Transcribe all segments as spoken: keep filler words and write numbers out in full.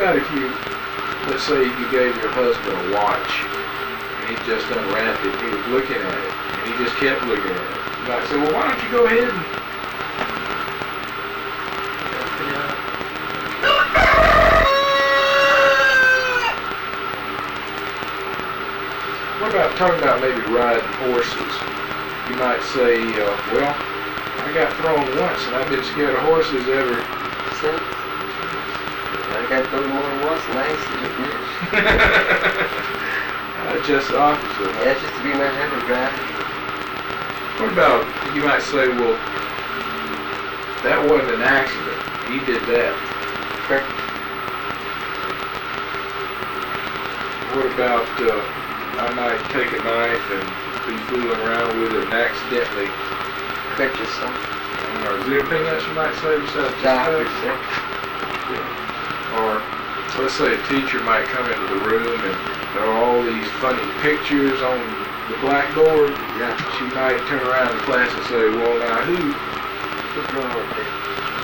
about if you, let's say you gave your husband a watch, and he just unwrapped it, and he was looking at it, and he just kept looking at it. You might say, well, why don't you go ahead and... What about talking about maybe riding horses? You might say, uh, well, I got thrown once, and I've been scared of horses ever since. I got thrown more than once, and I ain't seen it yet. uh, just the opposite. Yeah, it's just to be my habit drive. What about, you might say, well, that wasn't an accident. He did that. Perfect. What about, uh, I might take a knife and be fooling around with it and accidentally cut yourself. Or is there anything else you might say besides that? Or let's say a teacher might come into the room and there are all these funny pictures on the blackboard. Yeah. She might turn around in class and say, well, now who? What's wrong with it?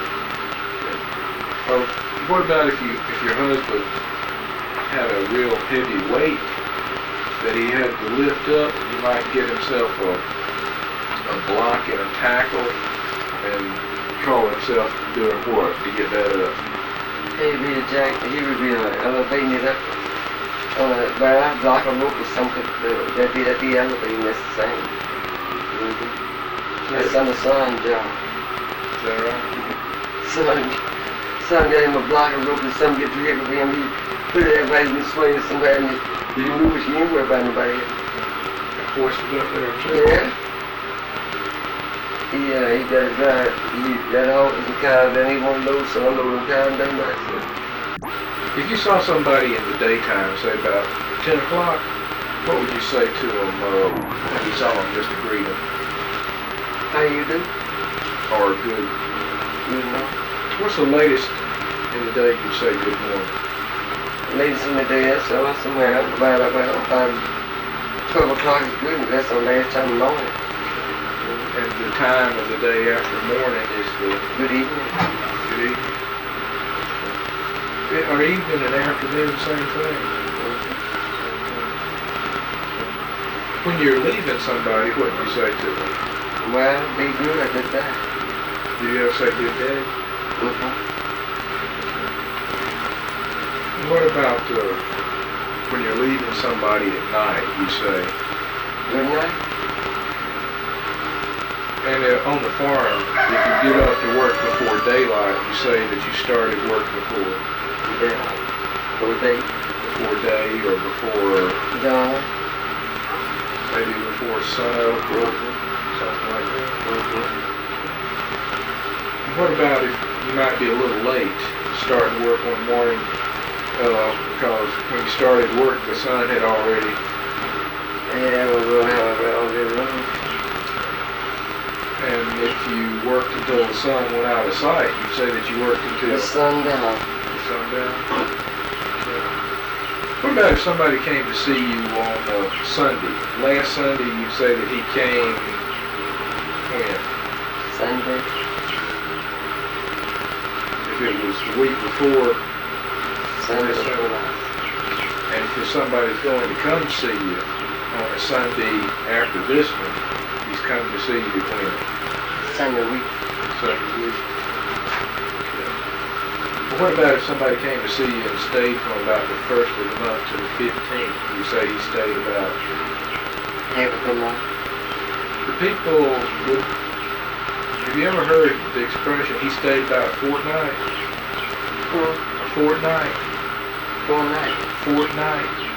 Or what about if you if your husband had a real heavy weight that he had to lift up? He might get himself a, a block and a tackle and call himself doing what to get that up? He would be a jack. He would be uh, elevating it up on a by a block of rope or something. That'd be that'd be elevating. That's the same. Mm-hmm. That's on the sun job. Is that right? Son, son got him a block of rope and some get too heavy for him. He put it everybody and swing it somewhere and he didn't move it. He didn't worry about nobody. Forced it up there. Yeah. He, uh, he got a drive. He got all the car, then he won't load, so unload the car and done that. So. If you saw somebody in the daytime, say about ten o'clock, what would you say to them uh, if you saw them just to greet them? How you do? Or good? You know. What's the latest in the day you say good morning? Latest in the day, that's uh, somewhere about, about, about twelve o'clock is good, and that's the last time in the morning. And the time of the day after morning is the... Good evening. Good evening. It, or evening and afternoon, same thing. When you're leaving somebody, what do you say to them? Well, be good at good day. Do you ever say good day? Mm-hmm. What about uh, when you're leaving somebody at night, you say... Good night. And uh, on the farm, if you get up to work before daylight, you say that you started work before daylight. Before day. Before day or before dawn. Maybe before sunup or something like that. Mm-hmm. What about if you might be a little late starting work one morning uh, because when you started work the sun had already... Yeah, we'll have it all day long. And if you worked until the sun went out of sight, you say that you worked until... The sundown. The sundown. Yeah. What about if somebody came to see you on uh, Sunday? Last Sunday, you say that he came when? Sunday. If it was the week before... Sunday. And if somebody's going to come see you on a Sunday after this one, he's coming to see you when? Sunday week. Sunday week. Yeah. Well, what about if somebody came to see you and stayed from about the first of the month to the fifteenth? You say he stayed about... Half of the month. The people would... Have you ever heard the expression, he stayed about a fortnight? Hmm. A fortnight? Fortnight. Fortnight.